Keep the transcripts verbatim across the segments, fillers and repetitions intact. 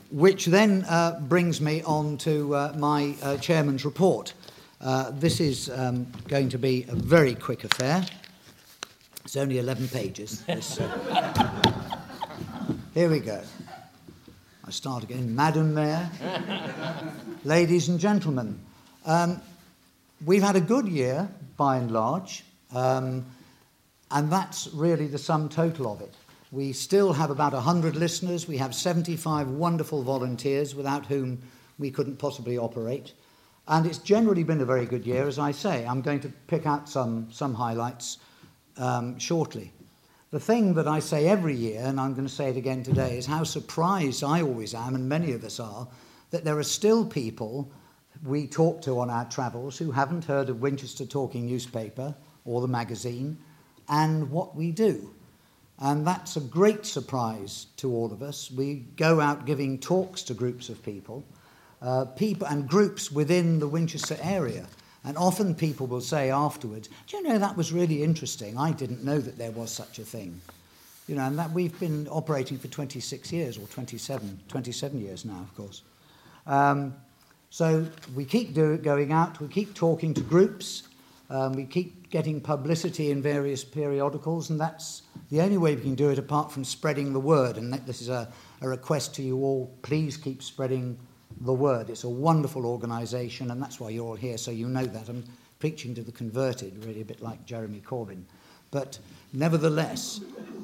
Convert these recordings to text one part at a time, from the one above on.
which then uh, brings me on to uh, my uh, chairman's report. Uh, this is um, going to be a very quick affair. It's only eleven pages. This, uh, here we go. I start again. Madam Mayor, ladies and gentlemen, um, we've had a good year, by and large, um, and that's really the sum total of it. We still have about one hundred listeners. We have seventy-five wonderful volunteers without whom we couldn't possibly operate. And it's generally been a very good year, as I say. I'm going to pick out some, some highlights um, shortly. The thing that I say every year, and I'm going to say it again today, is how surprised I always am, and many of us are, that there are still people we talk to on our travels who haven't heard of Winchester Talking Newspaper or the magazine and what we do. And that's a great surprise to all of us. We go out giving talks to groups of people, uh, people and groups within the Winchester area. And often people will say afterwards, do you know, that was really interesting. I didn't know that there was such a thing. You know, and that we've been operating for twenty-six years, or twenty-seven, twenty-seven years now, of course. Um, so we keep do, going out, we keep talking to groups, um, we keep getting publicity in various periodicals, and that's the only way we can do it apart from spreading the word. And this is a, a request to you all, please keep spreading the word. It's a wonderful organisation, and that's why you're all here, so you know that. I'm preaching to the converted, really a bit like Jeremy Corbyn. But nevertheless...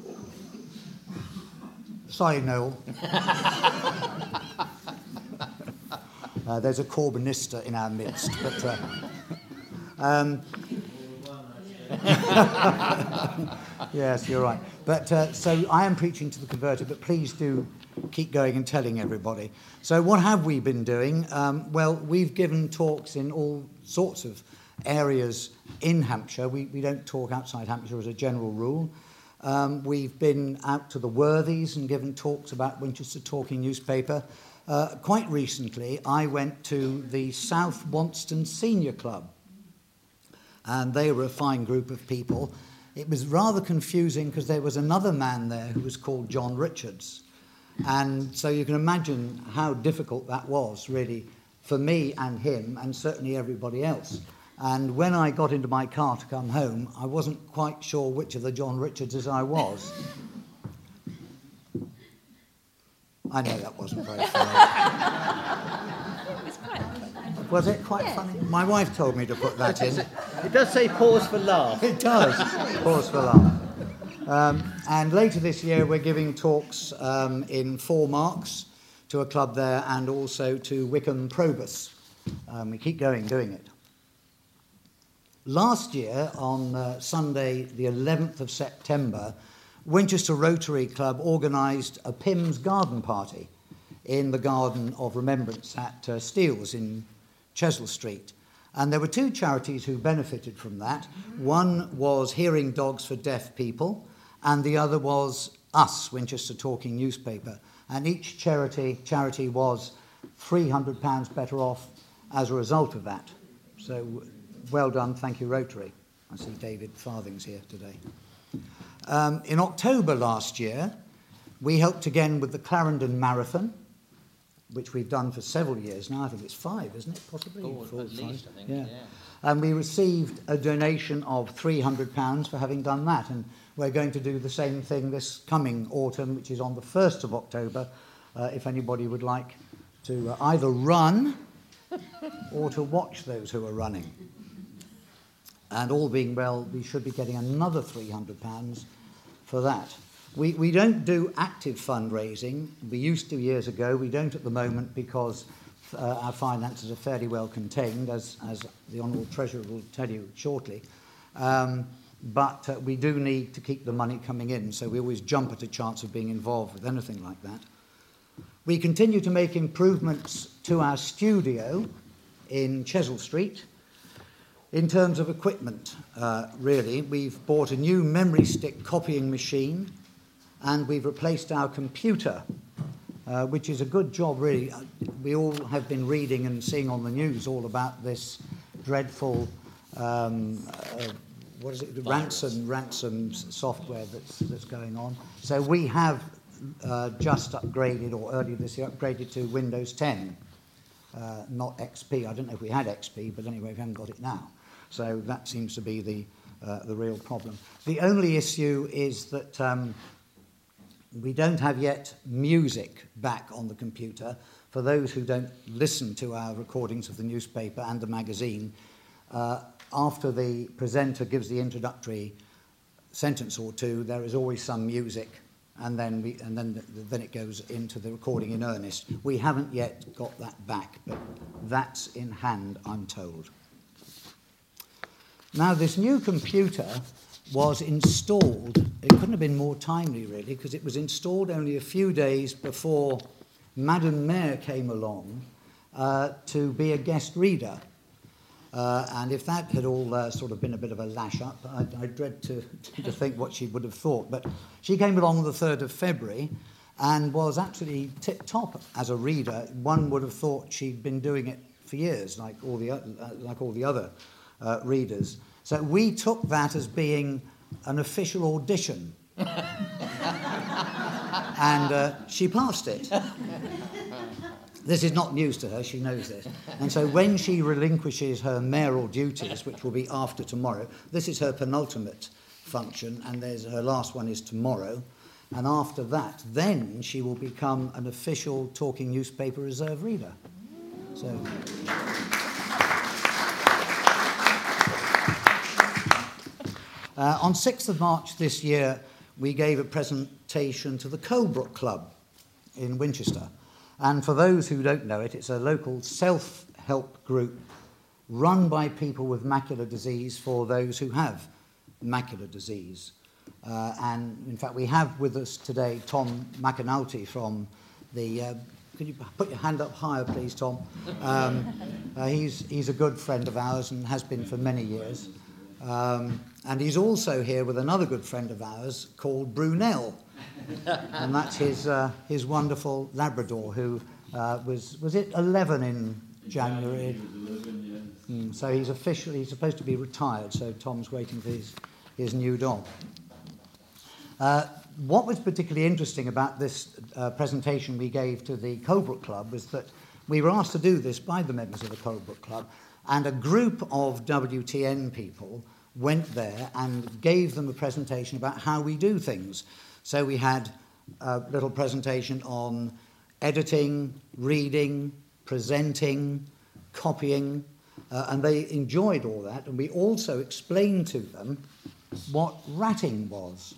Sorry, Noel. uh, there's a Corbynista in our midst, but... Uh, um, yes, you're right. But uh, so I am preaching to the converted, but please do keep going and telling everybody. So what have we been doing? Um, well, we've given talks in all sorts of areas in Hampshire. We, we don't talk outside Hampshire as a general rule. Um, we've been out to the Worthies and given talks about Winchester Talking Newspaper. Uh, quite recently, I went to the South Wonston Senior Club, and they were a fine group of people. It was rather confusing because there was another man there who was called John Richards. And so you can imagine how difficult that was, really, for me and him, and certainly everybody else. And when I got into my car to come home, I wasn't quite sure which of the John Richardses I was. I know that wasn't very funny. It was quite funny. Was it quite yeah. funny? My wife told me to put that in. It does say pause for laugh. It does. Pause for laugh. Um, and later this year, we're giving talks um, in Four Marks to a club there and also to Wickham Probus. Um, we keep going doing it. Last year, on uh, Sunday, the eleventh of September, Winchester Rotary Club organised a Pym's garden party in the Garden of Remembrance at uh, Steele's in Chesil Street. And there were two charities who benefited from that. One was Hearing Dogs for Deaf People, and the other was us, Winchester Talking Newspaper. And each charity charity was three hundred pounds better off as a result of that. So well done, thank you, Rotary. I see David Farthing's here today. Um, in October last year, we helped again with the Clarendon Marathon, which we've done for several years now. I think it's five, isn't it, possibly? Four, Four, at least, five. I think, yeah. yeah. And we received a donation of three hundred pounds for having done that. And we're going to do the same thing this coming autumn, which is on the first of October, uh, if anybody would like to uh, either run or to watch those who are running. And all being well, we should be getting another three hundred pounds for that. We, we don't do active fundraising. We used to years ago. We don't at the moment because uh, our finances are fairly well contained, as, as the Honourable Treasurer will tell you shortly. Um, but uh, we do need to keep the money coming in, so we always jump at a chance of being involved with anything like that. We continue to make improvements to our studio in Chesil Street. In terms of equipment, uh, really, we've bought a new memory stick copying machine, and we've replaced our computer, uh, which is a good job, really. We all have been reading and seeing on the news all about this dreadful, um, uh, what is it, ransom, ransom software that's, that's going on. So we have uh, just upgraded, or earlier this year upgraded to Windows ten, uh, not X P. I don't know if we had X P, but anyway, we haven't got it now. So that seems to be the, uh, the real problem. The only issue is that um, we don't have yet music back on the computer. For those who don't listen to our recordings of the newspaper and the magazine, uh, after the presenter gives the introductory sentence or two, there is always some music, and then we, and then then it goes into the recording in earnest. We haven't yet got that back, but that's in hand, I'm told. Now, this new computer was installed. It couldn't have been more timely, really, because it was installed only a few days before Madame Mayor came along uh, to be a guest reader. Uh, and if that had all uh, sort of been a bit of a lash-up, I, I dread to, to think what she would have thought. But she came along on the third of February and was actually tip-top as a reader. One would have thought she'd been doing it for years, like all the, uh, like all the other uh, readers. So we took that as being an official audition. And uh, she passed it. This is not news to her, she knows this. And so when she relinquishes her mayoral duties, which will be after tomorrow, this is her penultimate function, and there's her last one is tomorrow. And after that, then she will become an official talking newspaper reserve reader. So. Uh, on sixth of March this year, we gave a presentation to the Colebrook Club in Winchester. And for those who don't know it, it's a local self-help group run by people with macular disease for those who have macular disease. Uh, and in fact, we have with us today Tom McAnulty from the... Uh, could you put your hand up higher, please, Tom? Um, uh, he's, he's a good friend of ours and has been for many years. Um, and he's also here with another good friend of ours called Brunel. And that's his uh, his wonderful Labrador, who uh, was was it eleven in January? Yeah, he was eleven, yes. Mm, so he's officially he's supposed to be retired. So Tom's waiting for his his new dog. Uh, what was particularly interesting about this uh, presentation we gave to the Colebrook Club was that we were asked to do this by the members of the Colebrook Club, and a group of W T N people went there and gave them a presentation about how we do things. So we had a little presentation on editing, reading, presenting, copying, uh, and they enjoyed all that. And we also explained to them what ratting was.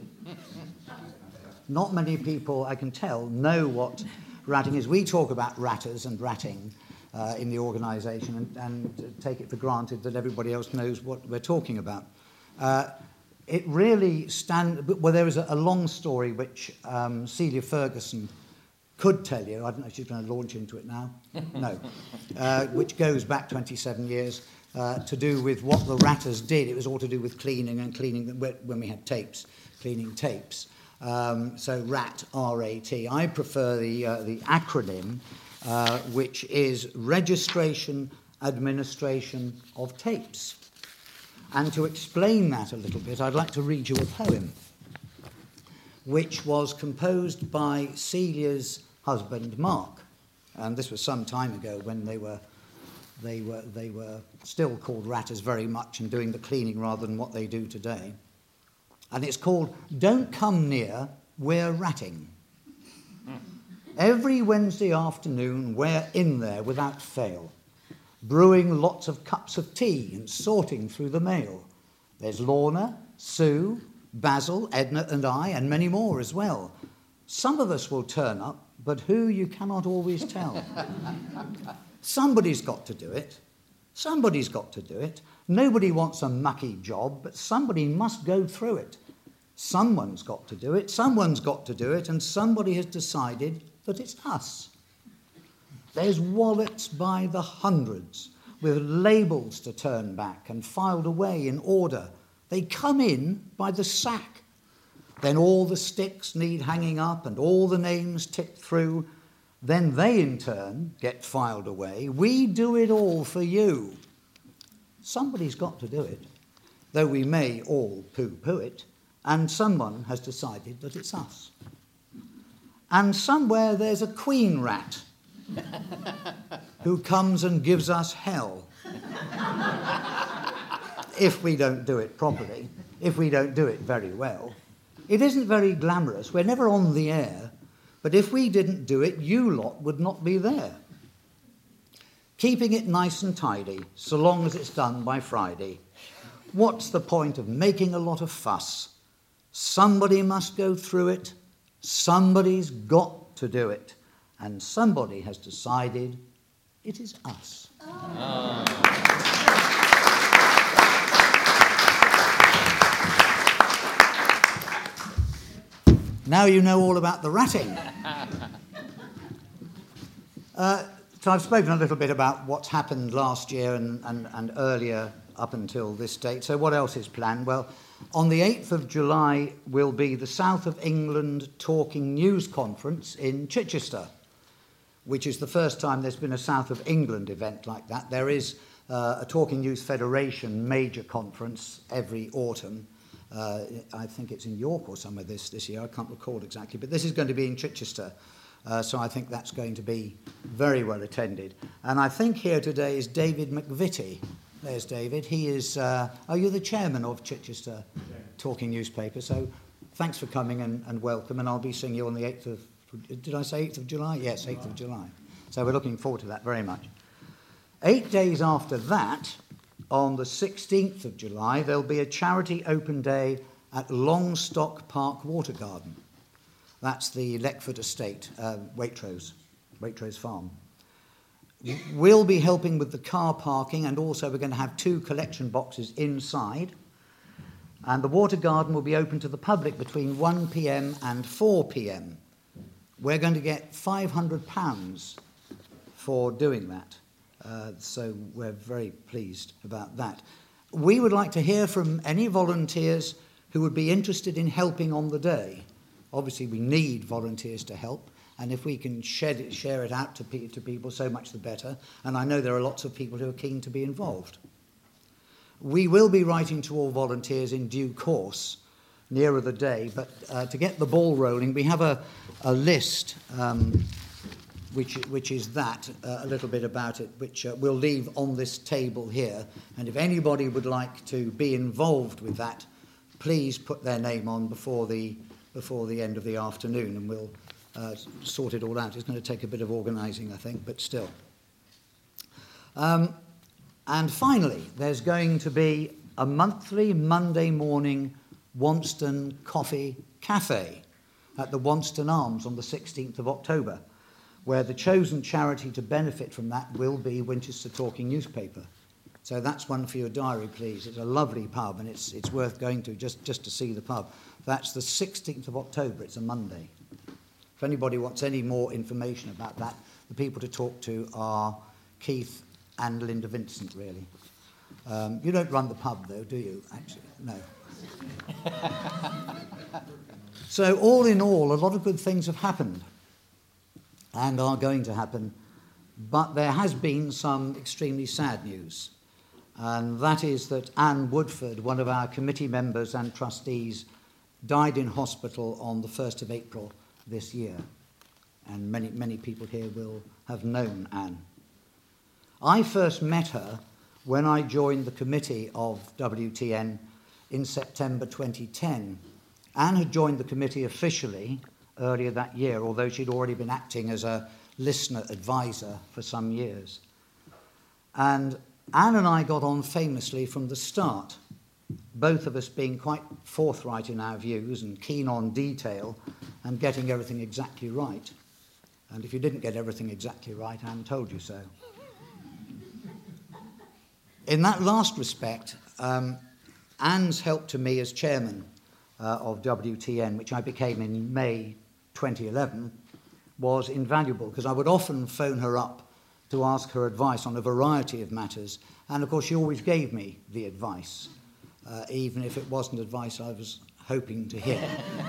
Not many people, I can tell, know what ratting is. We talk about ratters and ratting uh, in the organisation and, and take it for granted that everybody else knows what we're talking about. Uh, It really stand. Well, there is a, a long story which um, Celia Ferguson could tell you. I don't know if she's going to launch into it now. No, uh, which goes back twenty-seven years uh, to do with what the ratters did. It was all to do with cleaning and cleaning when we had tapes, cleaning tapes. Um, so RAT, R A T. I prefer the uh, the acronym, uh, which is Registration Administration of Tapes. And to explain that a little bit, I'd like to read you a poem, which was composed by Celia's husband, Mark. And this was some time ago when they were, they were, they were still called ratters very much and doing the cleaning rather than what they do today. And it's called Don't Come Near, We're Ratting. Every Wednesday afternoon, we're in there without fail, brewing lots of cups of tea and sorting through the mail. There's Lorna, Sue, Basil, Edna and I, and many more as well. Some of us will turn up, but who you cannot always tell. Somebody's got to do it. Somebody's got to do it. Nobody wants a mucky job, but somebody must go through it. Someone's got to do it, someone's got to do it, and somebody has decided that it's us. There's wallets by the hundreds with labels to turn back and filed away in order. They come in by the sack. Then all the sticks need hanging up and all the names ticked through. Then they in turn get filed away. We do it all for you. Somebody's got to do it, though we may all poo-poo it, and someone has decided that it's us. And somewhere there's a queen rat who comes and gives us hell if we don't do it properly, if we don't do it very well. It isn't very glamorous. We're never on the air, but if we didn't do it, you lot would not be there. Keeping it nice and tidy, so long as it's done by Friday. What's the point of making a lot of fuss? Somebody must go through it. Somebody's got to do it. And somebody has decided it is us. Oh. Now you know all about the ratting. Uh, so I've spoken a little bit about what's happened last year and, and, and earlier up until this date. So what else is planned? Well, on the eighth of July will be the South of England Talking News Conference in Chichester, which is the first time there's been a South of England event like that. There is uh, a Talking News Federation major conference every autumn. Uh, I think it's in York or somewhere this, this year. I can't recall exactly. But this is going to be in Chichester. Uh, so I think that's going to be very well attended. And I think here today is David McVitie. There's David. He is, uh, are you the chairman of Chichester Talking Newspaper? So thanks for coming and, and welcome. And I'll be seeing you on the eighth of, did I say eighth of July? Yes, eighth of July. So we're looking forward to that very much. Eight days after that, on the sixteenth of July, there'll be a charity open day at Longstock Park Water Garden. That's the Leckford Estate, uh, Waitrose, Waitrose Farm. We'll be helping with the car parking, and also we're going to have two collection boxes inside. And the water garden will be open to the public between one p.m. and four p.m. We're going to get five hundred pounds for doing that. Uh, so we're very pleased about that. We would like to hear from any volunteers who would be interested in helping on the day. Obviously, we need volunteers to help, and if we can shed it, share it out to, pe- to people, so much the better. And I know there are lots of people who are keen to be involved. We will be writing to all volunteers in due course, nearer the day, but uh, to get the ball rolling, we have a, a list... Um, Which, which is that, uh, a little bit about it, which uh, we'll leave on this table here. And if anybody would like to be involved with that, please put their name on before the, before the end of the afternoon, and we'll uh, sort it all out. It's going to take a bit of organising, I think, but still. Um, and finally, there's going to be a monthly Monday morning Wanston Coffee Cafe at the Wanston Arms on the sixteenth of October. Where the chosen charity to benefit from that will be Winchester Talking Newspaper. So that's one for your diary, please. It's a lovely pub, and it's it's worth going to just, just to see the pub. That's the sixteenth of October. It's a Monday. If anybody wants any more information about that, the people to talk to are Keith and Linda Vincent, really. Um, you don't run the pub, though, do you, actually? No. So all in all, a lot of good things have happened and are going to happen, but there has been some extremely sad news, and that is that Anne Woodford, one of our committee members and trustees, died in hospital on the first of April this year, and many, many people here will have known Anne. I first met her when I joined the committee of W T N in September twenty ten. Anne had joined the committee officially earlier that year, although she'd already been acting as a listener advisor for some years. And Anne and I got on famously from the start, both of us being quite forthright in our views and keen on detail and getting everything exactly right. And if you didn't get everything exactly right, Anne told you so. In that last respect, um, Anne's help to me as chairman uh, of W T N, which I became in May twenty eleven, was invaluable, because I would often phone her up to ask her advice on a variety of matters, and of course she always gave me the advice, uh, even if it wasn't advice I was hoping to hear.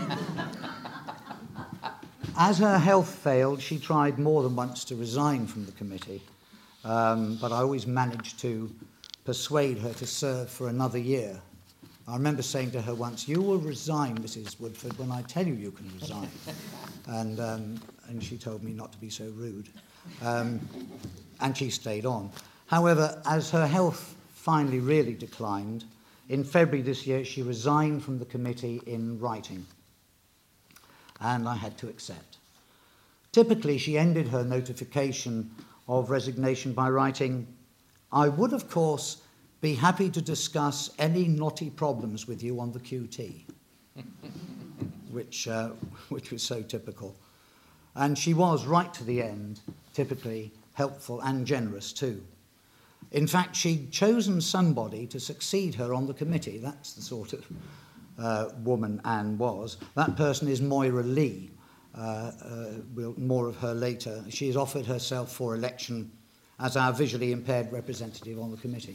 As her health failed, she tried more than once to resign from the committee, um, but I always managed to persuade her to serve for another year I remember saying to her once, "You will resign, Missus Woodford, when I tell you you can resign." and, um, and she told me not to be so rude. Um, and she stayed on. However, as her health finally really declined, in February this year she resigned from the committee in writing. And I had to accept. Typically, she ended her notification of resignation by writing, "I would, of course, be happy to discuss any knotty problems with you on the Q T," which, uh, which was so typical. And she was, right to the end, typically helpful and generous too. In fact, she'd chosen somebody to succeed her on the committee. That's the sort of uh, woman Anne was. That person is Moira Lee. Uh, uh, we'll, more of her later. She has offered herself for election as our visually impaired representative on the committee.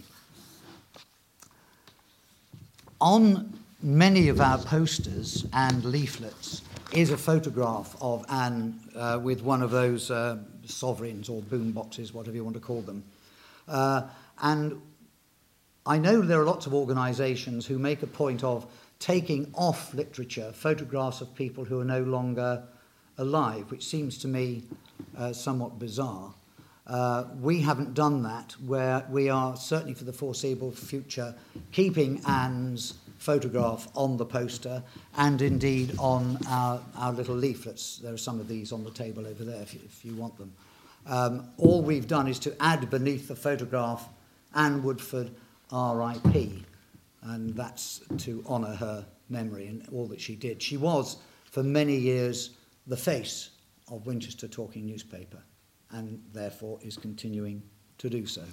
On many of our posters and leaflets is a photograph of Anne uh, with one of those uh, sovereigns or boom boxes, whatever you want to call them. Uh, and I know there are lots of organisations who make a point of taking off literature photographs of people who are no longer alive, which seems to me uh, somewhat bizarre. Uh, we haven't done that, where we are, certainly for the foreseeable future, keeping Anne's photograph on the poster and indeed on our, our little leaflets. There are some of these on the table over there if you, if you want them. Um, all we've done is to add beneath the photograph Anne Woodford R I P, and that's to honour her memory and all that she did. She was, for many years, the face of Winchester Talking Newspaper, and therefore is continuing to do so.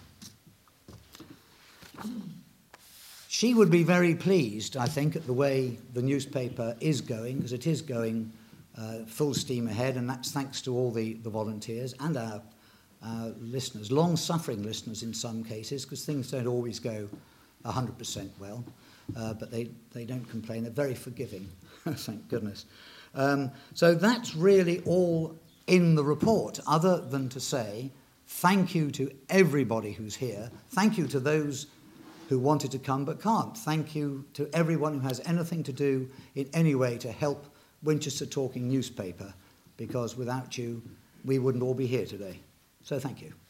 She would be very pleased, I think, at the way the newspaper is going, because it is going uh, full steam ahead, and that's thanks to all the, the volunteers and our, our listeners, long-suffering listeners in some cases, because things don't always go one hundred percent well, uh, but they, they don't complain. They're very forgiving, thank goodness. Um, so that's really all in the report, other than to say thank you to everybody who's here. Thank you to those who wanted to come but can't. Thank you to everyone who has anything to do in any way to help Winchester Talking Newspaper, because without you, we wouldn't all be here today. So thank you.